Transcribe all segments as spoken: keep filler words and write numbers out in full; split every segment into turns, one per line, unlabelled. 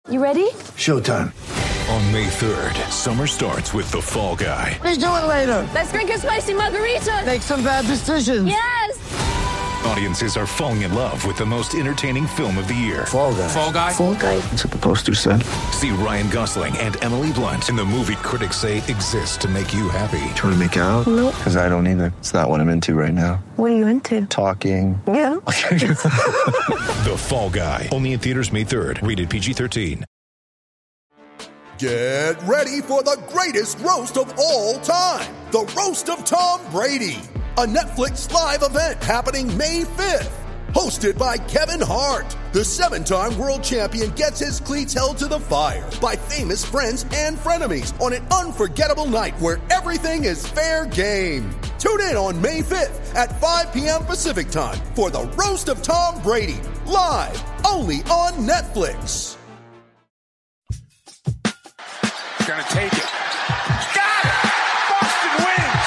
You ready?
Showtime.
On May third, summer starts with The Fall Guy.
Let's do it later.
Let's drink a spicy margarita.
Make some bad decisions.
Yes!
Audiences are falling in love with the most entertaining film of the year.
Fall Guy.
Fall Guy?
Fall Guy.
That's what the poster said.
See Ryan Gosling and Emily Blunt in the movie critics say exists to make you happy.
Trying to make it out?
Nope.
Because I don't either. It's not what I'm into right now.
What are you into?
Talking.
Yeah.
The Fall Guy. Only in theaters May third. Rated P G thirteen.
Get ready for the greatest roast of all time. The Roast of Tom Brady. A Netflix live event happening May fifth. Hosted by Kevin Hart. The seven-time world champion gets his cleats held to the fire by famous friends and frenemies on an unforgettable night where everything is fair game. Tune in on May fifth at five p.m. Pacific time for the Roast of Tom Brady. Live only on Netflix.
Gonna take it. Got it! Boston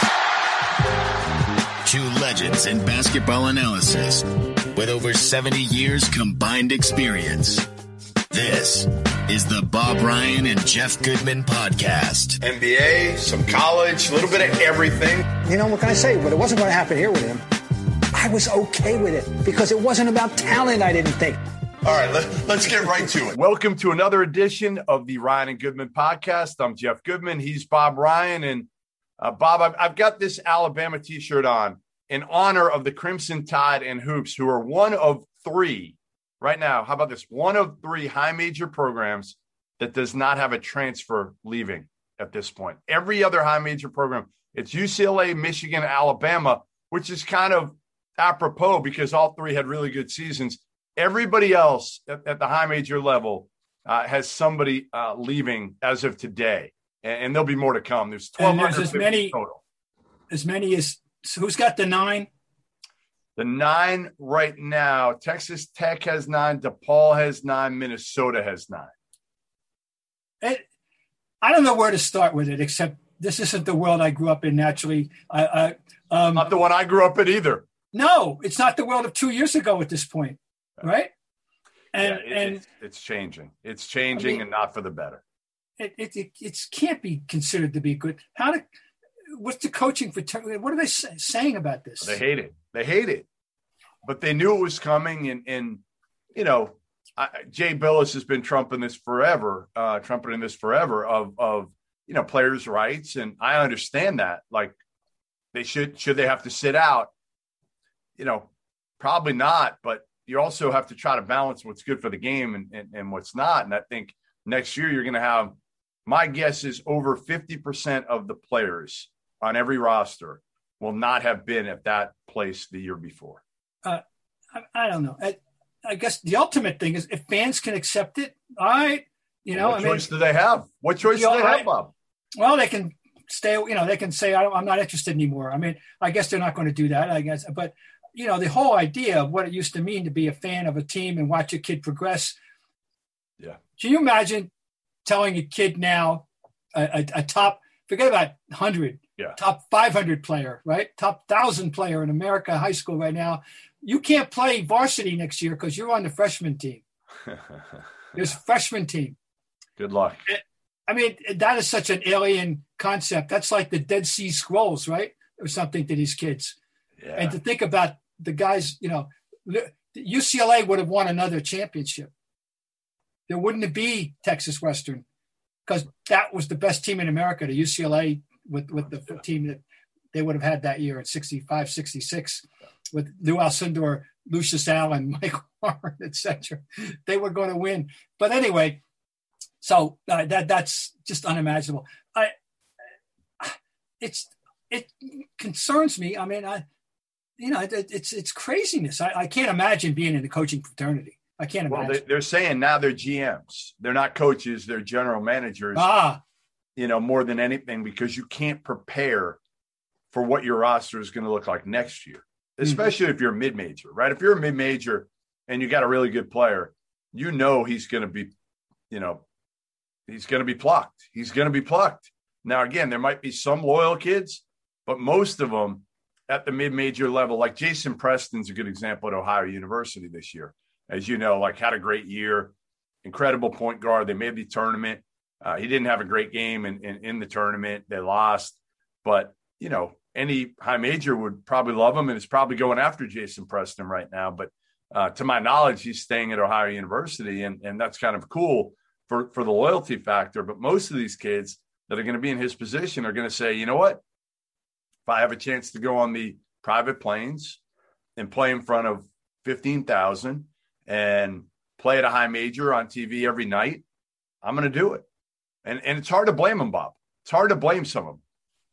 wins!
Two legends in basketball analysis with over seventy years combined experience. This is the Bob Ryan and Jeff Goodman podcast.
N B A, some college, a little bit of everything.
You know, what can I say? But it wasn't going to happen here with him. I was okay with it because it wasn't about talent, I didn't think.
All right, let, let's get right to it. Welcome to another edition of the Ryan and Goodman podcast. I'm Jeff Goodman. He's Bob Ryan. And uh, Bob, I've, I've got this Alabama t-shirt on in honor of the Crimson Tide and Hoops, who are one of three right now. How about this? One of three high major programs that does not have a transfer leaving at this point. Every other high major program, it's U C L A, Michigan, Alabama, which is kind of apropos because all three had really good seasons. Everybody else at, at the high major level uh, has somebody uh, leaving as of today, and, and there'll be more to come. There's twelve hundred
as many
total.
As many as so who's got the nine?
The nine right now. Texas Tech has nine. DePaul has nine. Minnesota has nine.
It, I don't know where to start with it, except this isn't the world I grew up in naturally. I, I, um,
not the one I grew up in either.
No, it's not the world of two years ago at this point. Right. And,
yeah, it,
and
it's, it's changing. It's changing I mean, and not for the better.
It, it, it it's can't be considered to be good. How to, what's the coaching for, what are they say, saying about this?
They hate it. They hate it, but they knew it was coming. And, and you know, I, Jay Billis has been trumping this forever, uh, trumpeting this forever of, of, you know, players' rights. And I understand that, like they should, should they have to sit out? You know, probably not, but you also have to try to balance what's good for the game and, and, and what's not. And I think next year you're going to have, my guess is over fifty percent of the players on every roster will not have been at that place the year before.
Uh, I, I don't know. I, I guess the ultimate thing is if fans can accept it, all right. You know,
what
I
choice
mean,
do they have? What choice do they have,
right.
Bob?
Well, they can stay, you know, they can say, I don't, I'm not interested anymore. I mean, I guess they're not going to do that, I guess, but you know, the whole idea of what it used to mean to be a fan of a team and watch a kid progress.
Yeah.
Can you imagine telling a kid now, a, a, a top, forget about one hundred,
yeah. top
five hundred player, right? Top one thousand player in America, high school right now. You can't play varsity next year because you're on the freshman team. There's a freshman team.
Good luck.
I mean, that is such an alien concept. That's like the Dead Sea Scrolls, right? Or something to these kids.
Yeah.
And to think about the guys, you know, U C L A would have won another championship. There wouldn't be Texas Western because that was the best team in America, the U C L A with, with the team that they would have had that year in sixty-five, sixty-six with Lou Alcindor, Lucius Allen, Mike Warren, et cetera. They were going to win. But anyway, so uh, that that's just unimaginable. I, it's it concerns me. I mean, I, you know, it, it's it's craziness. I, I can't imagine being in the coaching fraternity. I can't imagine.
Well, they, they're saying now they're G Ms. They're not coaches. They're general managers.
Ah,
you know, more than anything, because you can't prepare for what your roster is going to look like next year, especially mm-hmm. if you're a mid-major, right? If you're a mid-major and you got a really good player, you know he's going to be, you know, he's going to be plucked. He's going to be plucked. Now, again, there might be some loyal kids, but most of them at the mid-major level, like Jason Preston's a good example at Ohio University this year. As you know, like had a great year, incredible point guard. They made the tournament. Uh, he didn't have a great game in, in, in the tournament. They lost. But, you know, any high major would probably love him and is probably going after Jason Preston right now. But uh, to my knowledge, he's staying at Ohio University, and, and that's kind of cool for, for the loyalty factor. But most of these kids that are going to be in his position are going to say, you know what, if I have a chance to go on the private planes and play in front of fifteen thousand and play at a high major on T V every night, I'm going to do it. And and it's hard to blame them, Bob. It's hard to blame some of them.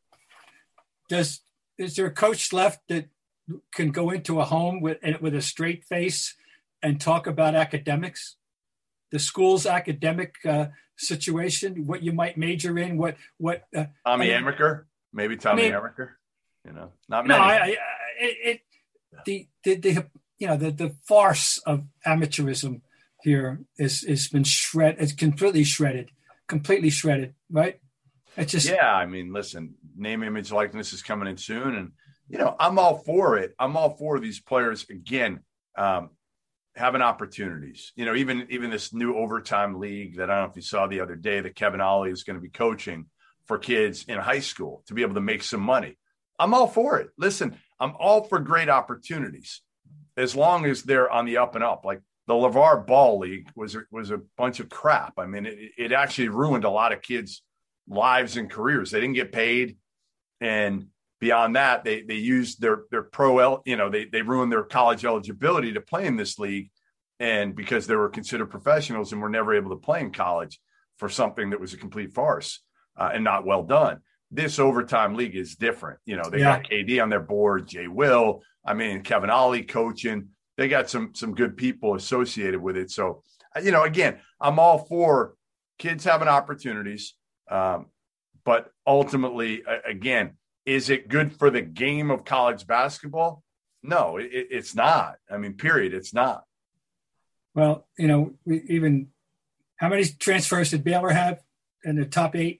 Does is there a coach left that can go into a home with with a straight face and talk about academics, the school's academic uh, situation, what you might major in, what what uh,
Tommy
I mean,
Amaker, maybe Tommy
I mean,
Amaker, you know, not many.
No, I, I, it, it the, the the you know the the farce of amateurism here is has been shred. It's completely shredded, completely shredded, right? It's just
yeah. I mean, listen, name, image, likeness is coming in soon, and you know, I'm all for it. I'm all for these players again um, having opportunities. You know, even even this new overtime league that I don't know if you saw the other day that Kevin Ollie is going to be coaching for kids in high school to be able to make some money. I'm all for it. Listen, I'm all for great opportunities as long as they're on the up and up. Like the LeVar Ball League was was a bunch of crap. I mean, it, it actually ruined a lot of kids' lives and careers. They didn't get paid, and beyond that, they they used their their pro, you know, they they ruined their college eligibility to play in this league, and because they were considered professionals and were never able to play in college for something that was a complete farce uh, and not well done. This overtime league is different. You know, they yeah. got K D on their board, Jay Will. I mean, Kevin Ollie coaching. They got some some good people associated with it. So, you know, again, I'm all for kids having opportunities, um, but ultimately, again, is it good for the game of college basketball? No, it, it's not. I mean, period. It's not.
Well, you know, we even how many transfers did Baylor have in the top eight?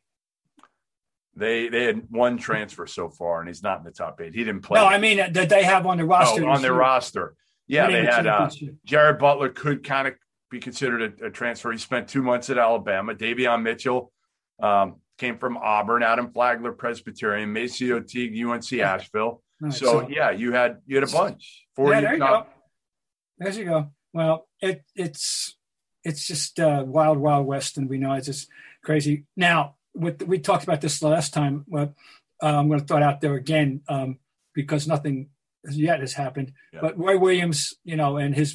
They they had one transfer so far, and he's not in the top eight. He didn't play.
No, I mean that they have on the roster.
Oh, on their roster. Yeah, they had uh, Jared Butler could kind of be considered a, a transfer. He spent two months at Alabama. Davion Mitchell um, came from Auburn. Adam Flagler, Presbyterian. Maceo Teague, U N C Asheville. Right, so, so yeah, you had you had a bunch. Four
yeah, there you top. go. There you go. Well, it it's it's just uh, wild, wild west, and we know it's just crazy. Now, with we talked about this last time. Well, uh, I'm going to throw it out there again um, because nothing yet has happened. Yeah. But Roy Williams, you know, and his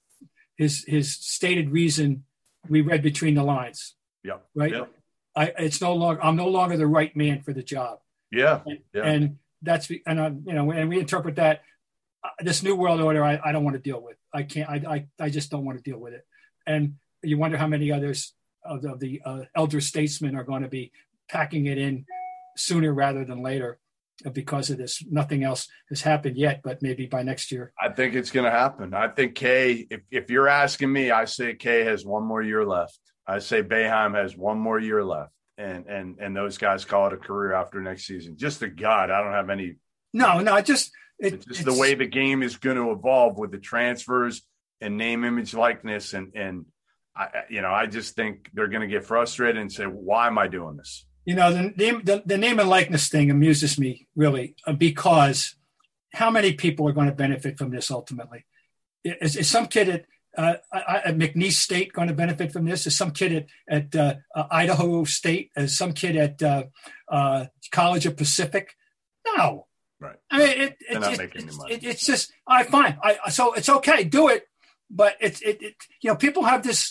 his his stated reason, we read between the lines.
Yeah.
Right.
Yeah.
I it's no longer I'm no longer the right man for the job.
Yeah.
And,
yeah.
and that's and I, you know, and we interpret that uh, this new world order. I, I don't want to deal with. I can't. I, I I just don't want to deal with it. And you wonder how many others of the, of the uh, elder statesmen are going to be packing it in sooner rather than later because of this. Nothing else has happened yet, but maybe by next year.
I think it's going to happen. I think Kay, if, if you're asking me, I say Kay has one more year left. I say Boeheim has one more year left. And, and, and those guys call it a career after next season. Just to God, I don't have any.
No, no, just. It,
it's just it's, the way the game is going to evolve with the transfers and name, image, likeness. And, and I, you know, I just think they're going to get frustrated and say, why am I doing this?
You know, the name, the, the name and likeness thing amuses me really because how many people are going to benefit from this ultimately? Is, is some kid at, uh, at McNeese State going to benefit from this? Is some kid at, at uh, uh, Idaho State? Is some kid at uh, uh, College of Pacific? No.
Right.
I mean, it,
They're not
it,
making
it,
any money.
It, it's just, all right, fine. I, so it's okay. Do it. But it's, it, it, you know, people have this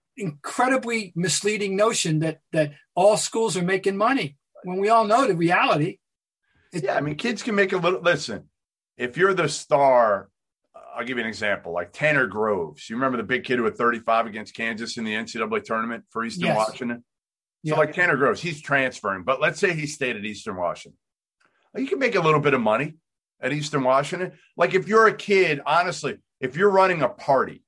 incredibly misleading notion that that all schools are making money when we all know the reality.
It, yeah, I mean, kids can make a little. Listen, if you're the star, I'll give you an example. Like Tanner Groves, you remember the big kid who had thirty-five against Kansas in the N C double A tournament for Eastern yes. Washington. So, yeah. like Tanner Groves, he's transferring, but let's say he stayed at Eastern Washington. You can make a little bit of money at Eastern Washington. Like if you're a kid, honestly, if you're running a party,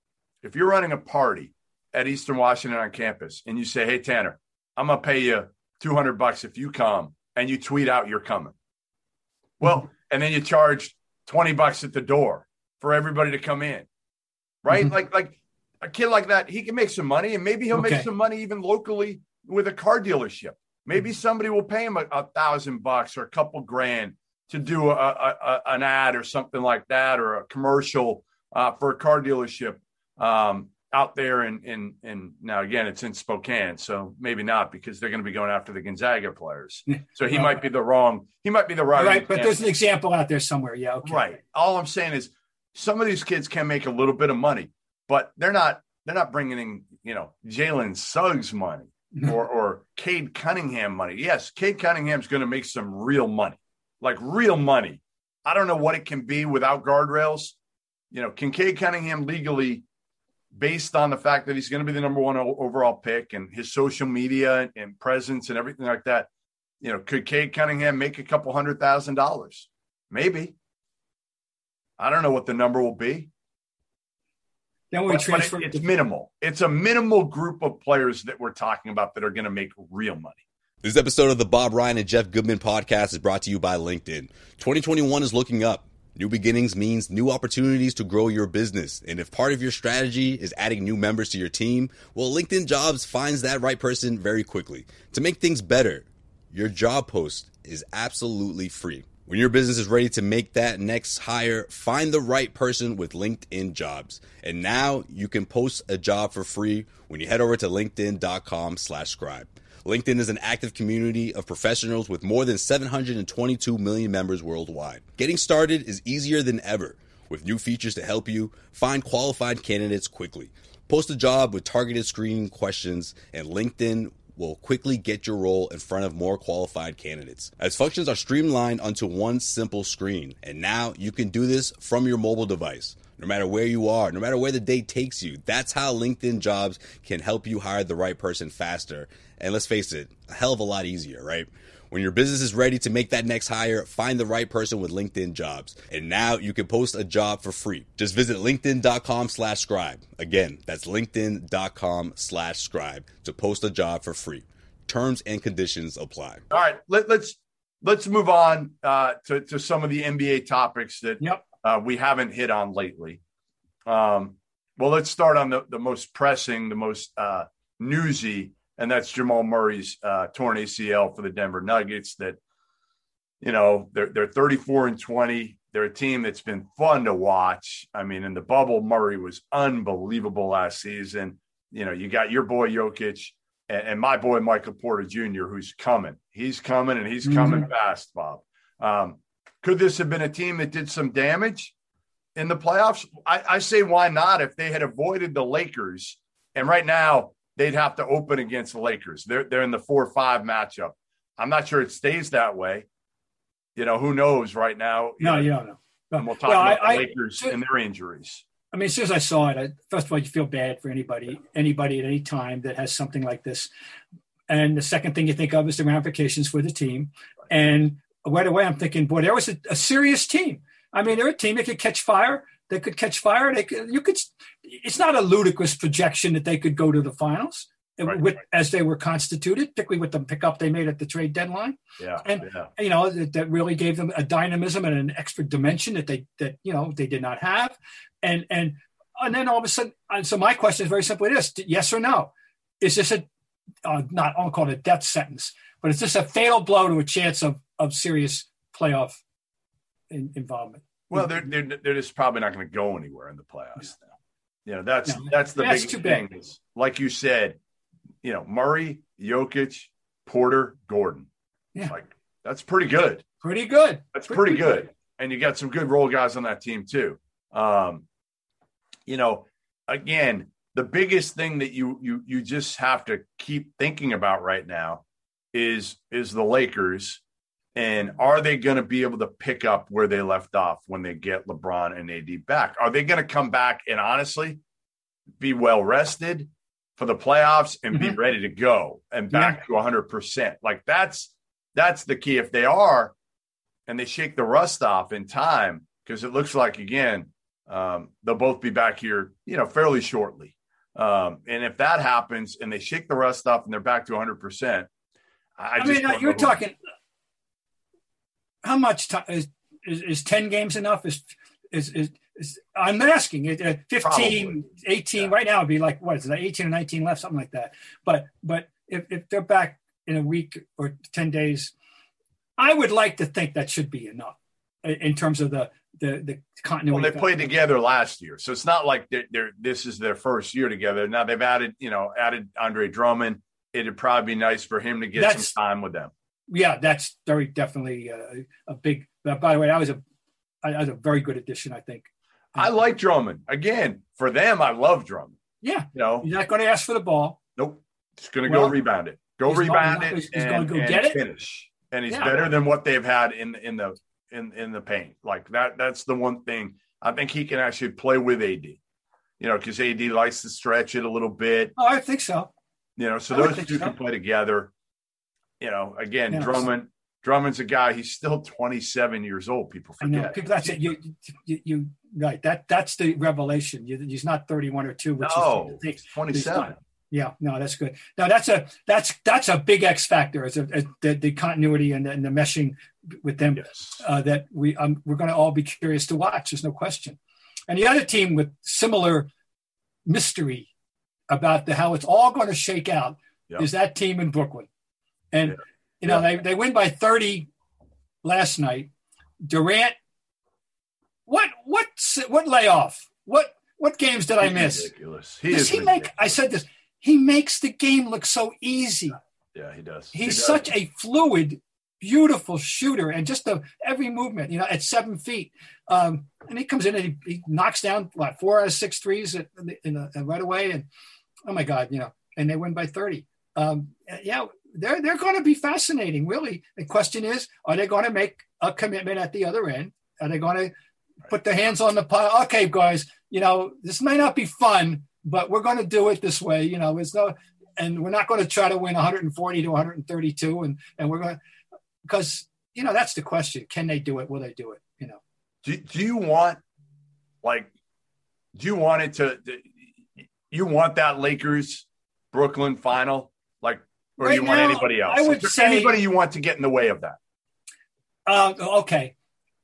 if you're running a party at Eastern Washington on campus and you say, hey, Tanner, I'm going to pay you two hundred bucks if you come, and you tweet out you're coming. Well, mm-hmm. and then you charge twenty bucks at the door for everybody to come in. Right. Mm-hmm. Like, like a kid like that, he can make some money, and maybe he'll
Okay.
make some money even locally with a car dealership. Maybe somebody will pay him a, a thousand bucks or a couple grand to do a, a, a, an ad or something like that, or a commercial uh, for a car dealership um, out there. In, in, in now, again, it's in Spokane, so maybe not, because they're going to be going after the Gonzaga players. So he
Well,
might be the wrong, he might be the right.
Right, but
example.
there's an example out there somewhere. Yeah, okay.
Right. All I'm saying is some of these kids can make a little bit of money, but they're not, they're not bringing in, you know, Jalen Suggs money or, or Cade Cunningham money. Yes, Cade Cunningham's going to make some real money, like real money. I don't know what it can be without guardrails. You know, can Cade Cunningham legally, based on the fact that he's going to be the number one o- overall pick and his social media and, and presence and everything like that, you know, could Cade Cunningham make a couple hundred thousand dollars? Maybe. I don't know what the number will be.
Then we
But, but
transfer.
it, it's minimal. It's a minimal group of players that we're talking about that are going to make real money.
This episode of the Bob Ryan and Jeff Goodman podcast is brought to you by LinkedIn. twenty twenty-one is looking up. New beginnings means new opportunities to grow your business. And if part of your strategy is adding new members to your team, well, LinkedIn Jobs finds that right person very quickly. To make things better, your job post is absolutely free. When your business is ready to make that next hire, find the right person with LinkedIn Jobs. And now you can post a job for free when you head over to linkedin.com slash scribe. LinkedIn is an active community of professionals with more than seven hundred twenty-two million members worldwide. Getting started is easier than ever with new features to help you find qualified candidates quickly. Post a job with targeted screening questions, and LinkedIn will quickly get your role in front of more qualified candidates, as functions are streamlined onto one simple screen. And now you can do this from your mobile device. No matter where you are, no matter where the day takes you, that's how LinkedIn Jobs can help you hire the right person faster. And let's face it, a hell of a lot easier, right? When your business is ready to make that next hire, find the right person with LinkedIn Jobs. And now you can post a job for free. Just visit linkedin.com slash scribe. Again, that's linkedin.com slash scribe to post a job for free. Terms and conditions apply.
All right, let, let's let's move on uh, to, to some of the N B A topics that
Yep.
uh, we haven't hit on lately. Um, well, let's start on the, the most pressing, the most uh, newsy, and that's Jamal Murray's uh, torn A C L for the Denver Nuggets. That, you know, they're they're thirty-four and twenty. They're a team that's been fun to watch. I mean, in the bubble, Murray was unbelievable last season. You know, you got your boy Jokic and, and my boy Michael Porter Junior, who's coming. He's coming, and he's coming mm-hmm. fast, Bob. Um, could this have been a team that did some damage in the playoffs? I, I say why not if they had avoided the Lakers. And right now, they'd have to open against the Lakers. They're they're in the four five matchup. I'm not sure it stays that way. You know, who knows right now?
No,
you
you don't know.
And we'll talk
well,
about
I,
the Lakers
I,
and their injuries.
I mean, as soon as I saw it, I, first of all, you feel bad for anybody, anybody at any time that has something like this. And the second thing you think of is the ramifications for the team. And right away, I'm thinking, boy, there was a, a serious team. I mean, they're a team that could catch fire. They could catch fire. They could, you could. It's not a ludicrous projection that they could go to the finals right, with, right. as they were constituted, particularly with the pickup they made at the trade deadline.
Yeah,
and
yeah.
you know that, that really gave them a dynamism and an extra dimension that they that you know they did not have. And and and then all of a sudden, so my question is very simply this: yes or no? Is this a uh, not I'll call it a death sentence, but is this a fatal blow to a chance of of serious playoff in, involvement?
Well, they're they're they're just probably not going to go anywhere in the playoffs now. You know, that's
no,
that's the
that's
big
too
thing.
big.
Is, like you said, you know, Murray, Jokic, Porter, Gordon.
Yeah,
like that's pretty good.
Pretty good.
That's
pretty,
pretty good. good. And you got some good role guys on that team too. Um, you know, again, the biggest thing that you you you just have to keep thinking about right now is is the Lakers. And are they going to be able to pick up where they left off when they get LeBron and A D back? Are they going to come back and honestly be well rested for the playoffs and mm-hmm. be ready to go and back yeah. to one hundred percent? Like that's that's the key. If they are and they shake the rust off in time, because it looks like, again, um, they'll both be back here, you know, fairly shortly. Um, and if that happens and they shake the rust off and they're back to one hundred percent, I,
I
just
mean, you're talking – how much time is, is is ten games enough? Is is is I'm asking it. Uh, fifteen,
Probably.
eighteen.
Yeah.
Right now, it'd be like what is it? eighteen or nineteen left, something like that. But but if, if they're back in a week or ten days, I would like to think that should be enough in terms of the the, the continuity.
Well, they played together last year, so it's not like they're, they're this is their first year together. Now they've added, you know, added Andre Drummond. It'd probably be nice for him to get
That's,
some time with them.
Yeah, that's very definitely a, a big. Uh, by the way, that was a that was a very good addition, I think.
I like Drummond. Again, for them, I love Drummond.
Yeah.
You know,
he's not going to ask for the ball.
Nope. He's going to
Well,
go rebound it. Go
he's
rebound
not-
it
he's
and,
gonna go
and
get it?
finish. And he's
Yeah.
better than what they've had in in the in in the paint. Like that. That's the one thing. I think he can actually play with A D. You know, because A D likes to stretch it a little bit.
Oh, I think so.
You know, so
I would
those
think
two
so.
can play together. You know, again,
Yes.
Drummond. Drummond's a guy. He's still twenty-seven years old. People
I know.
forget.
People, that's it. You, you, you, right. That, that's the revelation. You, he's not thirty-one or two, which
No,
is he's
twenty-seven.
Yeah, no, that's good. No, that's a that's that's a big X factor. Is the, the continuity and the, and the meshing with them
Yes.
uh, that we um, we're going to all be curious to watch. There's no question. And the other team with similar mystery about the how it's all going to shake out
Yep.
is that team in Brooklyn. And
Yeah.
you know
Yeah.
they they win by thirty last night. Durant, what what what layoff? What what games did I
He's
miss?
ridiculous. He
Does
is
he make?
ridiculous.
I said this. He makes the game look so easy.
Yeah, he does.
He's
He does.
such a fluid, beautiful shooter, and just the every movement. You know, at seven feet, um, and he comes in and he, he knocks down what four out of six threes at, in a, in right away, and oh my God, you know, and they win by thirty. Um, yeah, they're they're going to be fascinating. Really, the question is, are they going to make a commitment at the other end? Are they going to put their hands on the pile? Okay, guys, you know, this may not be fun, but we're going to do it this way. You know, it's no, and we're not going to try to win one forty to one thirty-two, and and we're going to, because you know that's the question: can they do it? Will they do it? You know.
Do, do you want, like, do you want it to, do you want that Lakers Brooklyn final? Like, or
Right
do you want
now,
anybody else?
I would
Is there
say-
anybody you want to get in the way of that?
Uh, okay,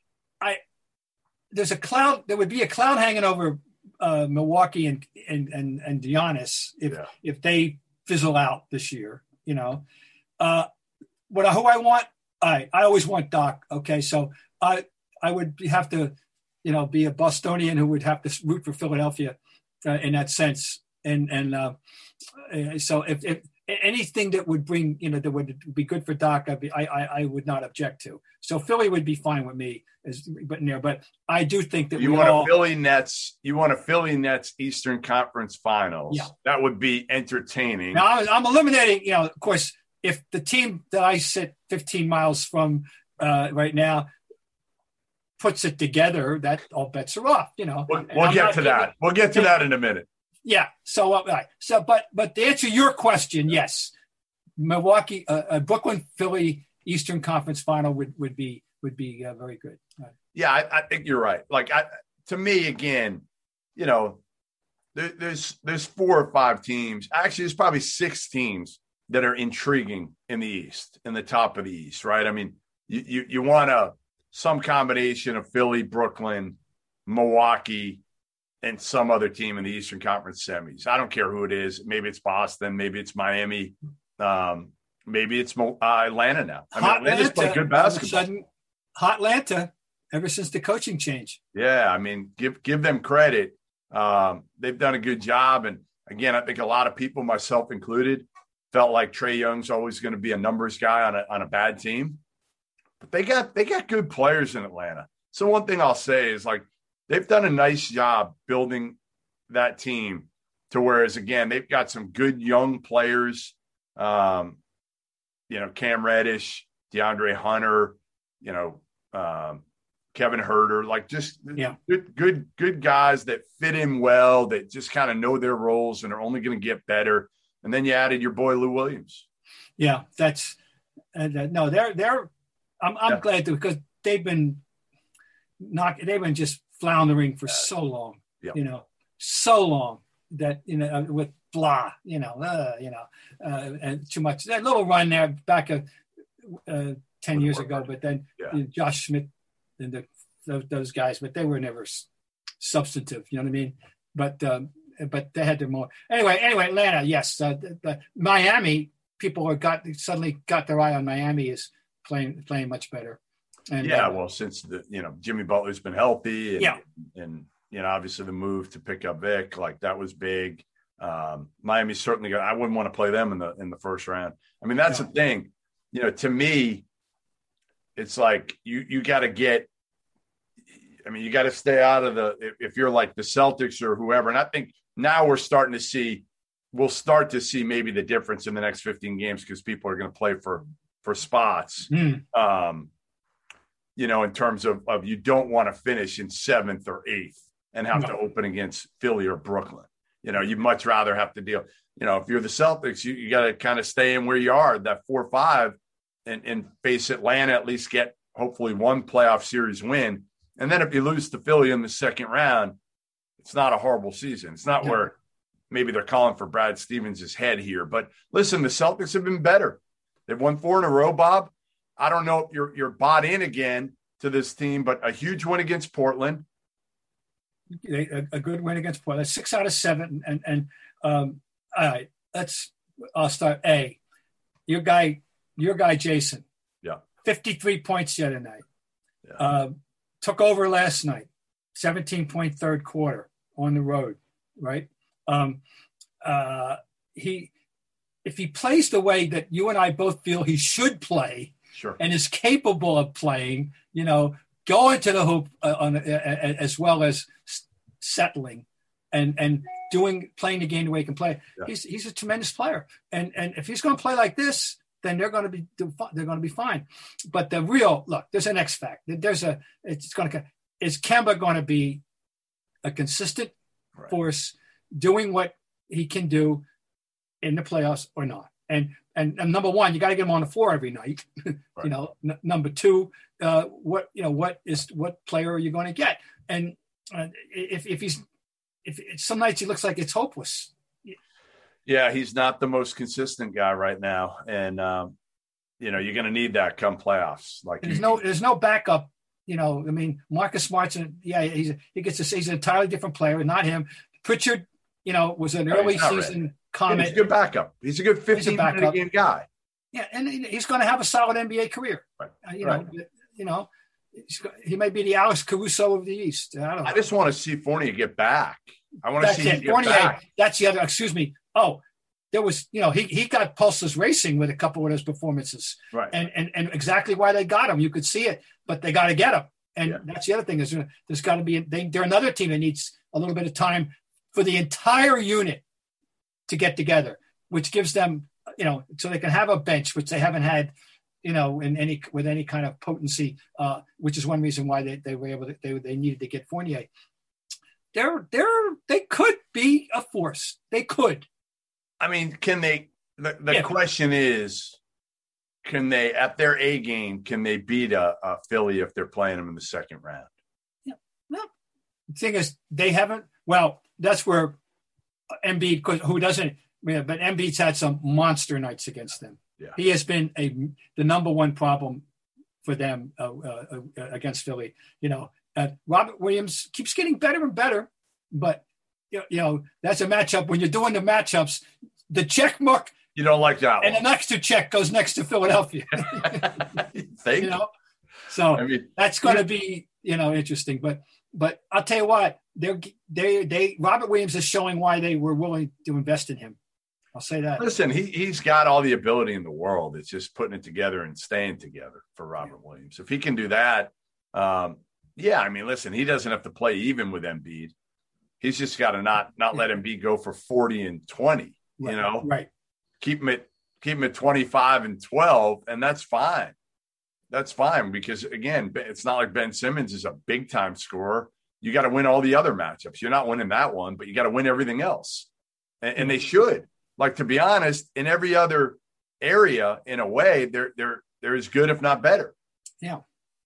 I there's a cloud. There would be a cloud hanging over uh, Milwaukee and and and and Giannis if
Yeah.
if they fizzle out this year. You know, uh, what who I want. I I always want Doc. Okay, so I I would have to, you know, be a Bostonian who would have to root for Philadelphia uh, in that sense. And and uh, uh, so if, if anything that would bring, you know, that would be good for Doc, I'd be, I, I I would not object to. So Philly would be fine with me, as but in there. But I do think that
You
we
want
all,
a Philly Nets, you want a Philly Nets Eastern Conference Finals.
Yeah.
That would be entertaining.
Now I'm, I'm eliminating, you know, of course, if the team that I sit fifteen miles from uh, right now puts it together, that all bets are off, you know.
We'll,
And
we'll
I'm
get
not
to
giving-
that. We'll get to that in a minute.
Yeah. So, uh, right. So, but, but to answer your question, yes, Milwaukee, uh, uh, Brooklyn, Philly, Eastern Conference Final would, would be, would be uh, very good. Right.
Yeah, I, I think you're right. Like, I, to me, again, you know, there, there's there's four or five teams. Actually, there's probably six teams that are intriguing in the East, in the top of the East, right? I mean, you you, you want a some combination of Philly, Brooklyn, Milwaukee, and some other team in the Eastern Conference semis. I don't care who it is. Maybe it's Boston. Maybe it's Miami. Um, maybe it's uh, Atlanta now. I mean,
Hot
Atlanta's played good basketball.
All of a sudden, Hot Atlanta, ever since the coaching change.
Yeah, I mean, give give them credit. Um, they've done a good job. And again, I think a lot of people, myself included, felt like Trae Young's always going to be a numbers guy on a on a bad team. But they got they got good players in Atlanta. So one thing I'll say is, like, they've done a nice job building that team to whereas, again, they've got some good young players. Um, you know, Cam Reddish, DeAndre Hunter, you know, um, Kevin Huerter, like just
Yeah.
good, good, good guys that fit in well, that just kind of know their roles and are only going to get better. And then you added your boy Lou Williams.
Yeah, that's uh, no. They're they're. I'm I'm
Yeah.
glad to, because they've been knock. They've been just floundering for so long.
Yeah.
You know, so long that you know with blah. You know, uh, you know, uh, and too much. That little run there back a, uh, ten years ago, but then
Yeah.
you know, Josh Smith and the those, those guys, but they were never. substantive. You know what I mean? But um, but they had their more anyway. Anyway, Atlanta, yes, uh, the, the Miami people are got suddenly got their eye on Miami is playing playing much better. And,
yeah,
uh,
well, since the you know Jimmy Butler's been healthy, and,
yeah,
and you know obviously the move to pick up Vic, like that was big. Um, Miami certainly got. I wouldn't want to play them in the in the first round. I mean, that's
yeah.
the thing. You know, to me, it's like you you got to get. I mean, you got to stay out of the. If, if you're like the Celtics or whoever, and I think now we're starting to see. We'll start to see maybe the difference in the next fifteen games because people are going to play for for spots.
Mm.
Um, you know, in terms of of you don't want to finish in seventh or eighth and have
No.
to open against Philly or Brooklyn. You know, you'd much rather have to deal. You know, if you're the Celtics, you, you got to kind of stay in where you are, that four or five, and, and face Atlanta, at least get hopefully one playoff series win. And then if you lose to Philly in the second round, it's not a horrible season. It's not
Yeah.
where maybe they're calling for Brad Stevens' head here. But listen, the Celtics have been better. They've won four in a row, Bob. I don't know if you're you're bought in again to this team, but a huge win against Portland.
A, a good win against Portland. Six out of seven. And, and um, all right, let's, I'll start A. Your guy, your guy, Jason.
Yeah.
fifty-three points the other night.
Yeah.
Uh, took over last night. seventeen point third quarter on the road, right? Um, uh, he, if he plays the way that you and I both feel he should play,
Sure.
and is capable of playing, you know, going to the hoop uh, on, uh, uh, as well as s- settling and and doing playing the game the way he can play.
Yeah.
He's he's a tremendous player, and and if he's going to play like this, then they're going to be they're going to be fine. But the real look, there's an X factor. There's a it's going to is Kemba going to be a consistent
Right.
force doing what he can do in the playoffs or not? And and, and number one, you got to get him on the floor every night.
Right.
You know, n- number two, uh, what you know, what is what player are you going to get? And uh, if if he's if some nights he looks like it's hopeless.
Yeah, he's not the most consistent guy right now, and um, you know you're going to need that come playoffs. Like
There's
you,
no there's no backup. You know, I mean, Marcus Smart's a, yeah, he's a, he gets a, he's an entirely different player, not him. Pritchard, you know, was an
No,
early
he's not
season
ready.
comment.
He's a good backup. He's a good fifteen minute
backup.
game guy.
Yeah, and he's going to have a solid N B A career.
Right.
Uh, you
Right.
know, you know, he's go- he may be the Alex Caruso of the East. I don't know.
I just want to see Fournier get back. I want to
That's
see him
it.
get
Fournier,
back.
that's the other. Excuse me. Oh, there was, you know, he he got pulses racing with a couple of his performances,
Right.
and and and exactly why they got him. You could see it, but they got to get him. And
Yeah.
that's the other thing is there's got to be they, they're another team that needs a little bit of time for the entire unit to get together, which gives them, you know, so they can have a bench, which they haven't had, you know, in any with any kind of potency, uh, which is one reason why they, they were able to they they needed to get Fournier. They're they're they could be a force. They could.
I mean, can they? The, the
Yeah.
question is, can they at their A game? Can they beat a, a Philly if they're playing them in the second round?
Well, the thing is, they haven't. Well, that's where Embiid, 'cause who doesn't, yeah, but Embiid's had some monster nights against them.
Yeah.
He has been a the number one problem for them uh, uh, uh, against Philly. You know, uh, Robert Williams keeps getting better and better, but you know, you know that's a matchup. When you're doing the matchups, the check mark
You don't like that
and the
one.
next to check goes next to Philadelphia.
You think?
You know, so
I mean,
that's going to be, you know, interesting. But but I'll tell you what, they're they they Robert Williams is showing why they were willing to invest in him. I'll say that.
listen, he he's got all the ability in the world. It's just putting it together and staying together for Robert Williams. If he can do that, um, yeah. I mean, listen, he doesn't have to play even with Embiid. He's just got to not not let Embiid go for forty and twenty.
Right,
You know,
right?
keep him at keep him at twenty-five and twelve, and that's fine. That's fine because again, it's not like Ben Simmons is a big time scorer. You got to win all the other matchups. You're not winning that one, but you got to win everything else, and, and they should. Like, to be honest, in every other area, in a way, they're they're they're as good, if not better.
Yeah.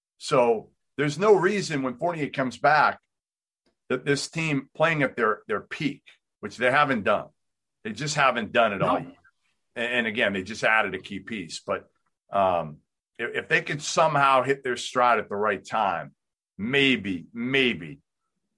So there's no reason when Fournier comes back that this team playing at their their peak, which they haven't done. They just haven't done it
No.
all year. And, and again, they just added a key piece. But um, if, if they could somehow hit their stride at the right time, maybe, maybe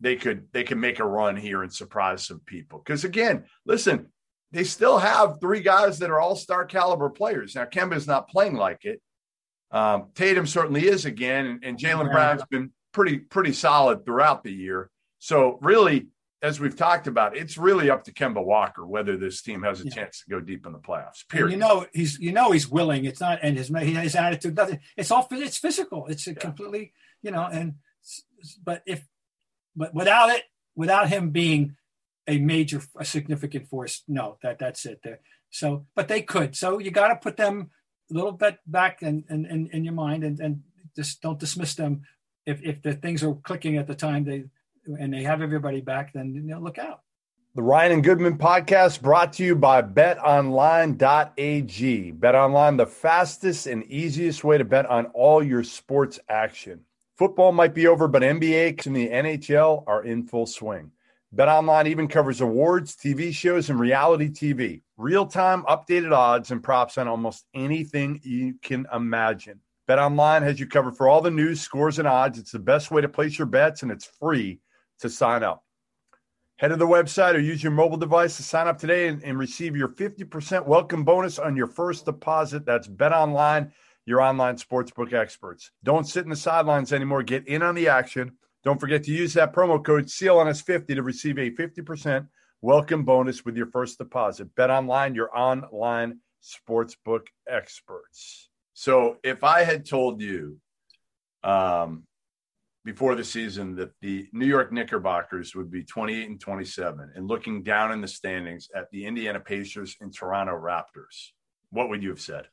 they could they could make a run here and surprise some people. Because again, listen, they still have three guys that are all-star caliber players. Now, Kemba's not playing like it. Um, Tatum certainly is again, and, and Jaylen Brown's been pretty pretty solid throughout the year. So really, as we've talked about, it's really up to Kemba Walker whether this team has a yeah. chance to go deep in the playoffs. Period.
And you know he's you know he's willing. It's not and his his attitude nothing. It's all it's physical. It's a yeah. completely you know. And but if but without it, without him being a major, a significant force, no, that that's it there. So, but they could. So you got to put them a little bit back in in, in, in your mind and, and just don't dismiss them if if the things are clicking at the time they. And they have everybody back, then you know, look out.
The Ryan and Goodman podcast brought to you by bet online dot a g. BetOnline, the fastest and easiest way to bet on all your sports action. Football might be over, but N B A and the N H L are in full swing. BetOnline even covers awards, T V shows, and reality T V. Real-time updated odds and props on almost anything you can imagine. BetOnline has you covered for all the news, scores, and odds. It's the best way to place your bets, and it's free to sign up. Head to the website or use your mobile device to sign up today and, and receive your fifty percent welcome bonus on your first deposit. That's BetOnline, your online sportsbook experts. Don't sit in the sidelines anymore. Get in on the action. Don't forget to use that promo code C L N S fifty to receive a fifty percent welcome bonus with your first deposit. BetOnline, your online sportsbook experts. So if I had told you um, before the season that the New York Knickerbockers would be twenty-eight and twenty-seven and looking down in the standings at the Indiana Pacers and Toronto Raptors, what would you have said?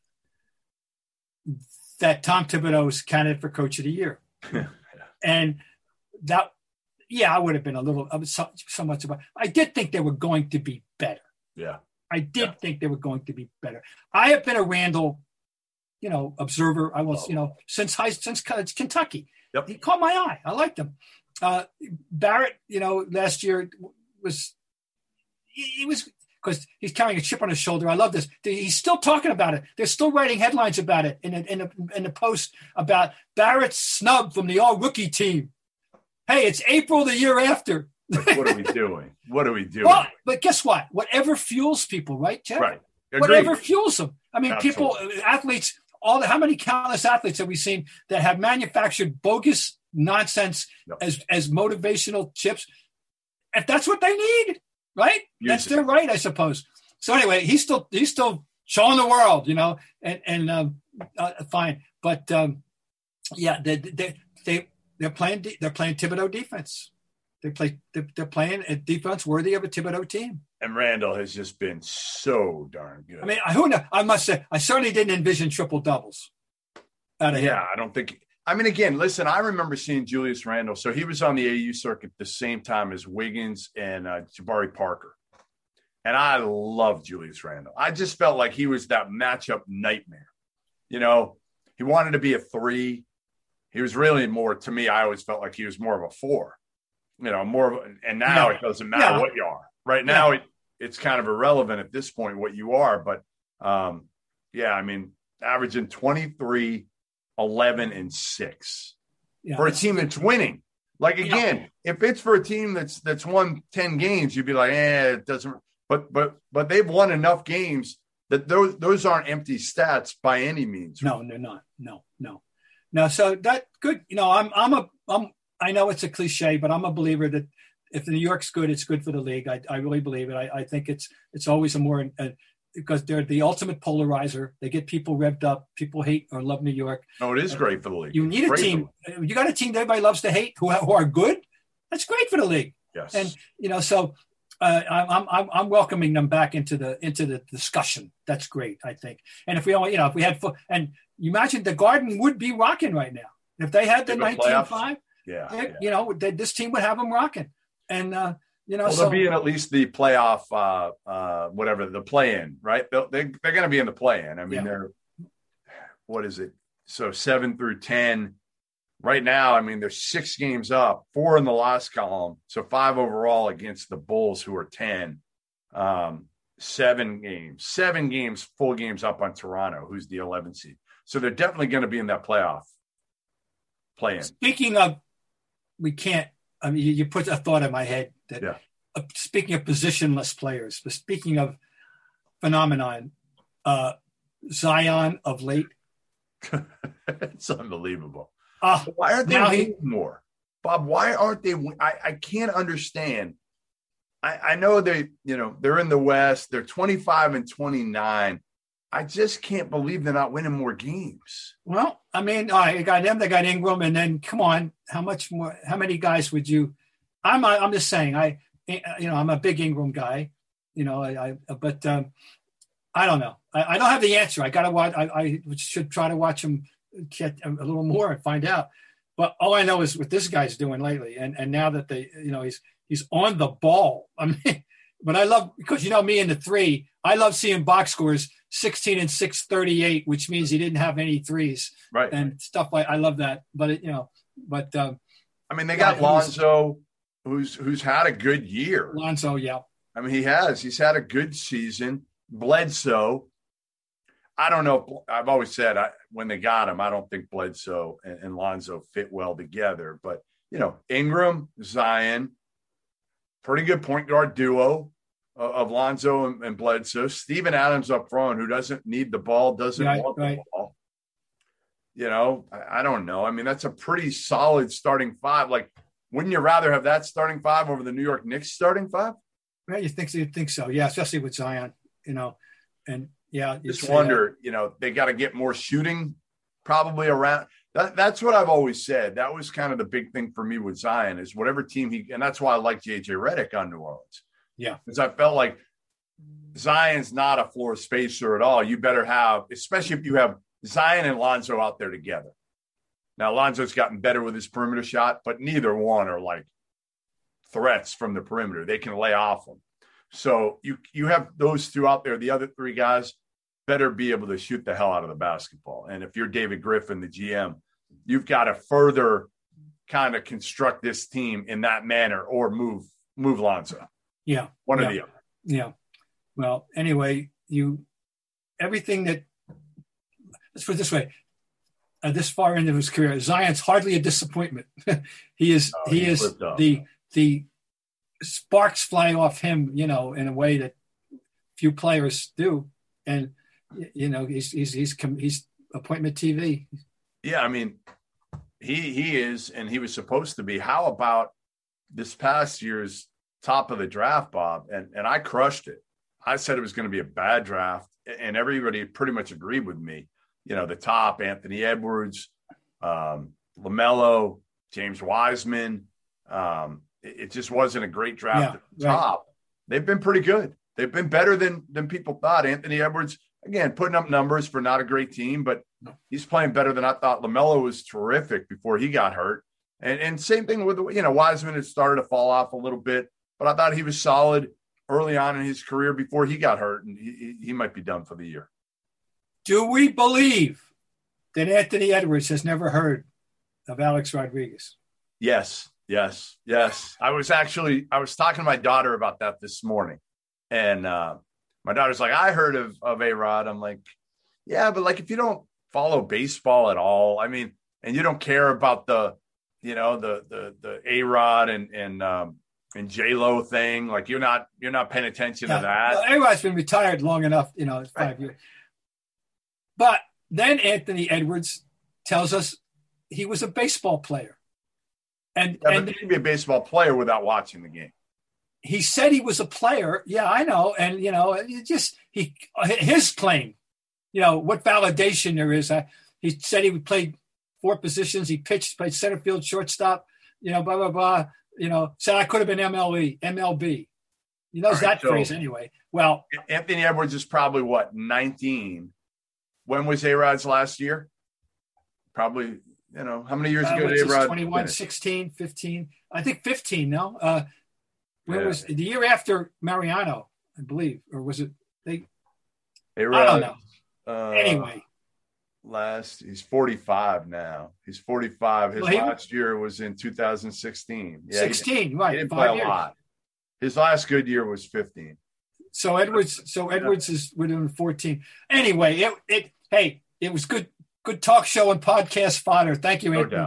That Tom Thibodeau is candidate for Coach of the Year. yeah. And that, yeah, I would have been a little, somewhat surprised. I did think they were going to be better.
Yeah.
I did
yeah.
think they were going to be better. I have been a Randall, you know, observer. I was, oh. you know, since high, since Kentucky.
Yep.
He caught my eye. I liked him. Uh, Barrett, you know, last year was, he, he was, because he's carrying a chip on his shoulder. I love this. He's still talking about it. They're still writing headlines about it in a, in a, in a post about Barrett's snub from the all-rookie team. Hey, it's April the year after.
Like, what are we doing? What are we doing?
Well, but guess what? Whatever fuels people, right, Jeff?
Right. Agreed.
Whatever fuels them. I mean,
Absolutely.
people, athletes, all the, how many countless athletes have we seen that have manufactured bogus nonsense
yep.
as, as motivational chips? If that's what they need, right?
Use
that's
it.
their right, I suppose. So anyway, he's still, he's still showing the world, you know, and, and um, uh, fine. But um, yeah, they, they, they, they're playing, they're playing Thibodeau defense. They play, they're, they're playing a defense worthy of a Thibodeau team.
And Randall has just been so darn good.
I mean, who knows? I must say, I certainly didn't envision triple doubles. Out of
yeah,
him.
I don't think. I mean, again, listen, I remember seeing Julius Randle. So he was on the A U circuit the same time as Wiggins and uh, Jabari Parker. And I love Julius Randle. I just felt like he was that matchup nightmare. You know, he wanted to be a three. He was really more, to me, I always felt like he was more of a four. You know, more of a, and now
yeah.
it doesn't matter
yeah.
what you are. Right now,
yeah.
it, it's kind of irrelevant at this point what you are. But, um, yeah, I mean, averaging twenty-three, eleven, and six
yeah,
for a team that's winning. Like, again,
yeah.
if it's for a team that's that's won ten games, you'd be like, eh, it doesn't. But but but they've won enough games that those those aren't empty stats by any means.
No, they're not. No, no, no. So that good. You know, I'm I'm a I'm. I know it's a cliche, but I'm a believer that if New York's good, it's good for the league. I, I really believe it. I, I think it's it's always a more uh, because they're the ultimate polarizer. They get people revved up. People hate or love New York.
No, it is
uh,
great for the league.
You need
great
a team. You got a team that everybody loves to hate who who are good. That's great for the league.
Yes,
and you know, so uh, I'm I'm I'm welcoming them back into the into the discussion. That's great, I think. And if we only, you know, if we had and you imagine the Garden would be rocking right now if they had the nineteen five.
Yeah,
they,
yeah,
you know, they, this team would have them rocking, and uh, you know,
well,
so
they'll be in at least the playoff, uh, uh, whatever the play-in, right? They'll, they they're going to be in the play-in. I mean, yeah. they're what is it? So seven through ten right now. I mean, they're six games up, four in the last column, so five overall against the Bulls, who are ten. Um, seven games, seven games, full games up on Toronto, who's the eleventh seed. So they're definitely going to be in that playoff play-in.
Speaking of. We can't I mean, you, you put a thought in my head that
Yeah.
uh, speaking of positionless players, but speaking of phenomenon, uh, Zion of late.
It's unbelievable.
Uh,
why aren't they
now
winning
he-
more? Bob, why aren't they? win- I, I can't understand. I, I know they, you know, they're in the West. They're twenty-five and twenty-nine. I just can't believe they're not winning more games.
Well, I mean, all right, they got them, they got Ingram, and then come on, how much more? How many guys would you? I'm, I'm just saying, I, you know, I'm a big Ingram guy, you know, I, I but um, I don't know. I, I don't have the answer. I got to watch. I, I should try to watch him get a little more and find out. But all I know is what this guy's doing lately, and and now that they, you know, he's he's on the ball. I mean, but I love because you know me in the three. I love seeing box scores sixteen and six thirty-eight, which means he didn't have any threes,
right?
And stuff like I love that. But it, you know, but um,
I mean, they got
yeah,
Lonzo, who's who's had a good year.
Lonzo, yeah.
I mean, he has. He's had a good season. Bledsoe. I don't know. I've always said I, when they got him, I don't think Bledsoe and, and Lonzo fit well together. But, you know, Ingram, Zion, pretty good point guard duo of, of Lonzo and, and Bledsoe. Steven Adams up front, who doesn't need the ball, doesn't
Right,
want
right.
the ball. You know, I, I don't know. I mean, that's a pretty solid starting five. Like, wouldn't you rather have that starting five over the New York Knicks starting five?
Right, you think so? You think so? Yeah, especially with Zion, you know, and yeah,
Just
it's,
wonder, you know, they got to get more shooting probably around. That, that's what I've always said. That was kind of the big thing for me with Zion is whatever team he, and that's why I like J J Redick on New Orleans.
Yeah.
Because I felt like Zion's not a floor spacer at all. You better have, especially if you have Zion and Lonzo out there together. Now, Lonzo's gotten better with his perimeter shot, but neither one are like threats from the perimeter. They can lay off them. So you you have those two out there. The other three guys better be able to shoot the hell out of the basketball. And if you're David Griffin, the G M, you've got to further kind of construct this team in that manner or move move Lonzo.
Yeah.
One
yeah,
or the other.
Yeah. Well, anyway, you everything that let's put it this way. Uh, this far into his career, Zion's hardly a disappointment. he is
Oh,
he
he
is
flipped up.
the the sparks fly off him, you know, in a way that few players do. And you know, he's he's he's he's appointment T V.
Yeah, I mean, he he is, and he was supposed to be. How about this past year's top of the draft, Bob? And and I crushed it. I said it was going to be a bad draft, and everybody pretty much agreed with me. You know, the top: Anthony Edwards, um, LaMelo, James Wiseman. Um, it, it just wasn't a great draft
Yeah,
at the
right.
top. They've been pretty good. They've been better than than people thought. Anthony Edwards, again, putting up numbers for not a great team, but he's playing better than I thought. LaMelo was terrific before he got hurt. And, and same thing with, you know, Wiseman had started to fall off a little bit, but I thought he was solid early on in his career before he got hurt, and he, he might be done for the year.
Do we believe that Anthony Edwards has never heard of Alex Rodriguez?
Yes, yes, yes. I was actually, I was talking to my daughter about that this morning. And uh, my daughter's like, I heard of, of A-Rod. I'm like, yeah, but like if you don't follow baseball at all, I mean, and you don't care about the, you know, the the the A-Rod and and um, and J-Lo thing, like you're not you're not paying attention
Yeah.
to that.
Well, A-Rod's been retired long enough, you know, it's five
Right.
years. But then Anthony Edwards tells us he was a baseball player. And
Yeah,
and
but you can be a baseball player without watching the game.
he said he was a player. Yeah, I know. And, you know, it just he his claim, you know, what validation there is. Uh, he said he played four positions. He pitched, played center field, shortstop, you know, blah, blah, blah. You know, said I could have been M L E, M L B. He knows
All right,
that
so-
phrase anyway. Well,
Anthony Edwards is probably what, nineteen? When was A-Rod's last year? Probably, you know, how many years
uh,
ago
what's
did
this,
A-Rod
twenty-one,
finish?
sixteen, fifteen. I think fifteen, no? Uh, where
Yeah.
was the year after Mariano, I believe, or was it? They,
A-Rod,
I don't know.
Uh,
Anyway,
last he's forty-five now. He's forty-five. His
Well, he-
last year was in two thousand sixteen. Yeah, he didn't-
sixteen,
He
right?
didn't play
Five
a
years.
lot. His last good year was fifteen.
So Edwards, so Edwards is within fourteen. Anyway, it, it, hey, it was good, good talk show and podcast fodder. Thank you,
No
Anthony.
doubt.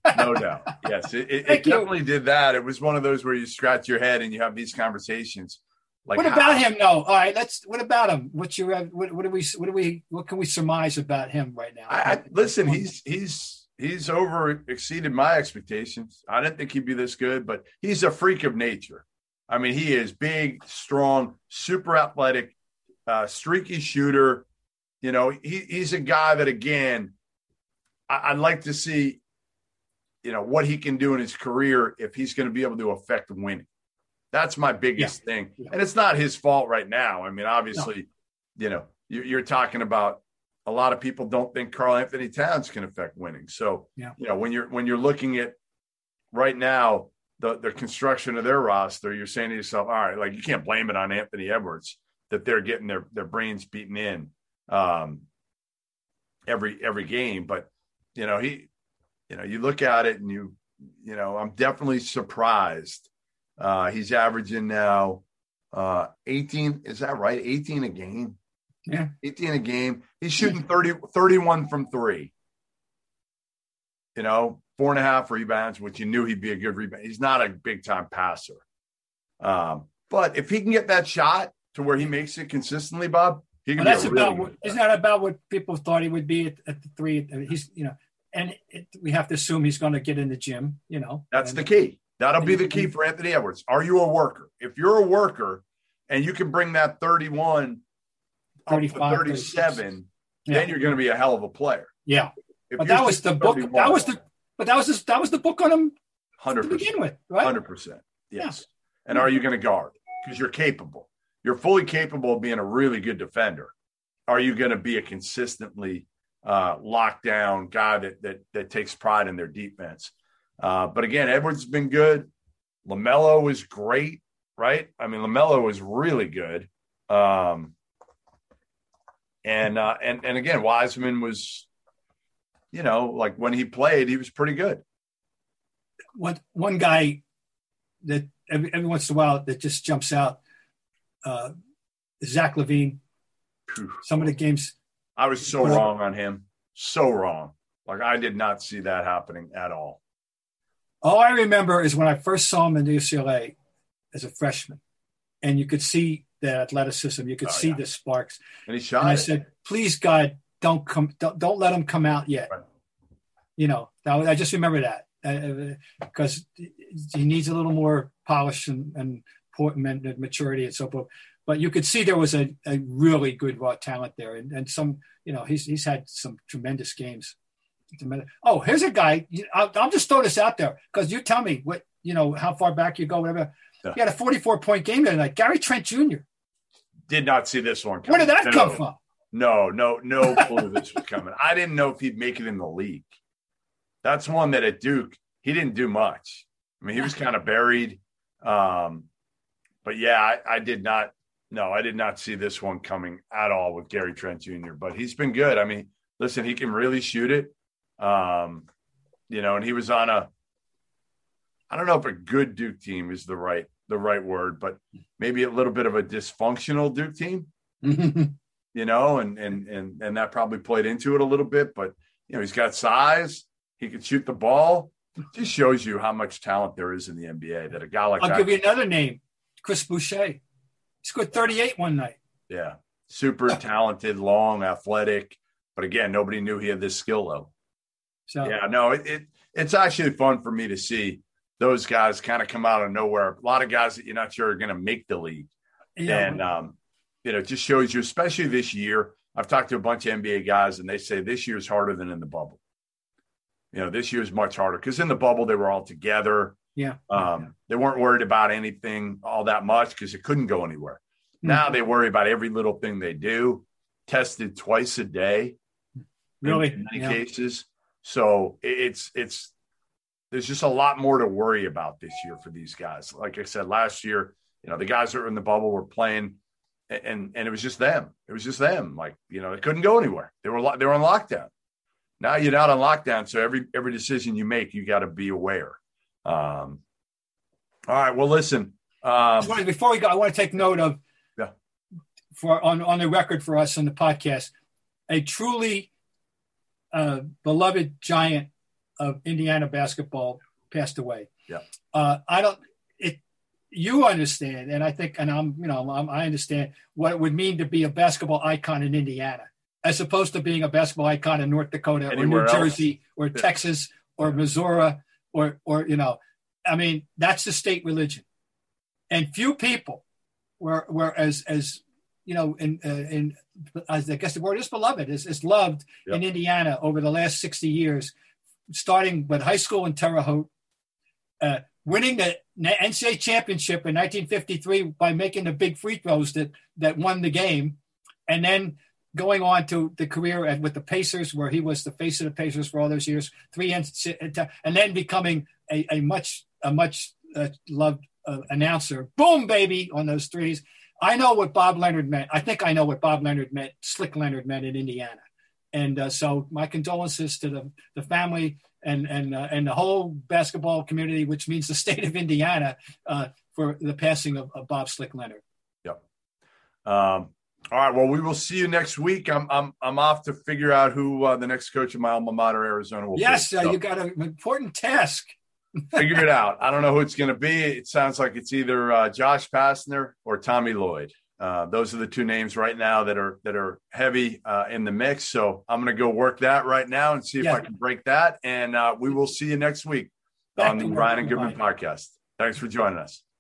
No doubt. Yes, it, it,
Thank
it
you.
definitely did that. It was one of those where you scratch your head and you have these conversations. Like,
what
how-
about him? No. All right. Let's. What about him? What's your? What, what do we? What do we? What can we surmise about him right now?
I, I listen. He's he's he's over exceeded my expectations. I didn't think he'd be this good, but he's a freak of nature. I mean, he is big, strong, super athletic, uh, streaky shooter. You know, he, he's a guy that, again, I, I'd like to see, you know, what he can do in his career if he's going to be able to affect winning. That's my biggest
Yeah.
thing.
Yeah.
And it's not his fault right now. I mean, obviously, no. you know, you, you're talking about a lot of people don't think Karl Anthony Towns can affect winning. So,
Yeah.
you know, when you're when you're looking at right now the, the construction of their roster, you're saying to yourself, all right, like you can't blame it on Anthony Edwards that they're getting their, their brains beaten in um, every every game. But, you know, he, you know, you look at it and you, you know, I'm definitely surprised. Uh, he's averaging now uh, eighteen. Is that right? eighteen a game.
Yeah.
eighteen a game. He's shooting thirty, thirty-one from three. You know, four and a half rebounds, which you knew he'd be a good rebound. He's not a big time passer. Um, but if he can get that shot to where he makes it consistently, Bob, he can
Well,
be
that's
a really
about.
good
What, isn't that about what people thought he would be at, at the three? I mean, he's, you know, and it, we have to assume he's going to get in the gym. You know,
That's
and,
the key. That'll be the key for Anthony Edwards. Are you a worker? If you're a worker and you can bring that thirty-one up to thirty-seven,
Yeah.
then you're going to be a hell of a player.
Yeah,
If
but
you're
that was the book.
thirty-one,
That was the. But that was the, that was the book on him to
hundred
begin
percent.
with, right?
Hundred percent. Yes. And are you going to guard? Because you're capable. You're fully capable of being a really good defender. Are you going to be a consistently uh, locked down guy that that that takes pride in their defense? Uh, but again, Edwards has been good. LaMelo was great, right? I mean, LaMelo was really good. Um, and uh, and and again, Wiseman was, you know, like when he played, he was pretty good.
One one guy that every, every once in a while that just jumps out, uh, Zach LaVine.
Phew.
Some of the games,
I was so wrong on him. So wrong. Like I did not see that happening at all.
all I remember is when I first saw him in U C L A as a freshman, and you could see the athleticism, you could
Oh,
see
yeah.
the sparks.
And he shot
And I
it.
said, "Please, God, don't come, don't, don't let him come out yet."
Right.
You know, that was, I just remember that because uh, he needs a little more polish and, and maturity and so forth. But you could see there was a, a really good raw talent there, and, and some, you know, he's he's had some tremendous games. Oh, here's a guy. I'll, I'll just throw this out there because you tell me what, you know, how far back you go, whatever.
Yeah.
He had a forty-four point game the other night. Gary Trent Junior
Did not see this one
Where
coming.
did that
no,
come from?
No, no, no clue this was coming. I didn't know if he'd make it in the league. That's one that at Duke, he didn't do much. I mean, he was kind of buried. Um, but yeah, I, I did not. No, I did not see this one coming at all with Gary Trent Junior But he's been good. I mean, listen, he can really shoot it. Um, you know, and he was on a, I don't know if a good Duke team is the right, the right word, but maybe a little bit of a dysfunctional Duke team, you know, and, and, and, and that probably played into it a little bit, but you know, he's got size, he can shoot the ball. It just shows you how much talent there is in the N B A that a guy like
I'll
that.
give you another name, Chris Boucher. He scored thirty-eight one night.
Yeah. Super talented, long, athletic. But again, nobody knew he had this skill level.
So
Yeah, no, it, it it's actually fun for me to see those guys kind of come out of nowhere. A lot of guys that you're not sure are going to make the league.
yeah,
And, um, you know, it just shows you, especially this year. I've talked to a bunch of N B A guys, and they say this year's harder than in the bubble. You know, this year's much harder because in the bubble, they were all together.
yeah.
Um, they weren't worried about anything all that much because it couldn't go anywhere.
Mm-hmm.
Now they worry about every little thing they do, tested twice a day.
Really?
In many
Yeah.
cases. So it's, it's, there's just a lot more to worry about this year for these guys. Like I said, last year, you know, the guys that were in the bubble were playing and, and it was just them. It was just them. Like, you know, they couldn't go anywhere. They were, they were on lockdown. Now you're not on lockdown. So every, every decision you make, you got to be aware. Um, all right. Well, listen, um,
Just wanted- before we go, I want to take note of
Yeah.
for on, on the record for us on the podcast, a truly uh, beloved Giant of Indiana basketball passed away.
Yeah.
Uh, I don't, it, you understand, and I think, and I'm, you know, I'm, I understand what it would mean to be a basketball icon in Indiana, as opposed to being a basketball icon in North Dakota
Anywhere
or New
else.
Jersey or
Yeah.
Texas or Missouri or, or, you know, I mean, that's the state religion. And few people were, were as, as, you know, in, uh, in, as I guess the word is beloved, is, is loved
Yep.
in Indiana over the last sixty years, starting with high school in Terre Haute, uh, winning the N C double A championship in nineteen fifty-three by making the big free throws that, that won the game. And then going on to the career at, with the Pacers, where he was the face of the Pacers for all those years, three, and then becoming a, a much, a much uh, loved uh, announcer. Boom, baby, on those threes. I know what Bob Leonard meant. I think I know what Bob Leonard meant, Slick Leonard meant in Indiana. And uh, so my condolences to the, the family and and uh, and the whole basketball community, which means the state of Indiana, uh, for the passing of, of Bob Slick Leonard.
Yep. Um, all right. Well, we will see you next week. I'm I'm I'm off to figure out who uh, the next coach of my alma mater, Arizona, will
yes,
be.
Yes,
So
uh, you got an important task.
figure it out. I don't know who it's going to be. It sounds like it's either uh, Josh Pastner or Tommy Lloyd. Uh, those are the two names right now that are that are heavy uh, in the mix. So I'm going to go work that right now and see if
Yeah.
I can break that. And uh, we will see you next week
Back
on the
to work
Ryan
on
and
the
Goodman
line.
podcast. Thanks for joining us.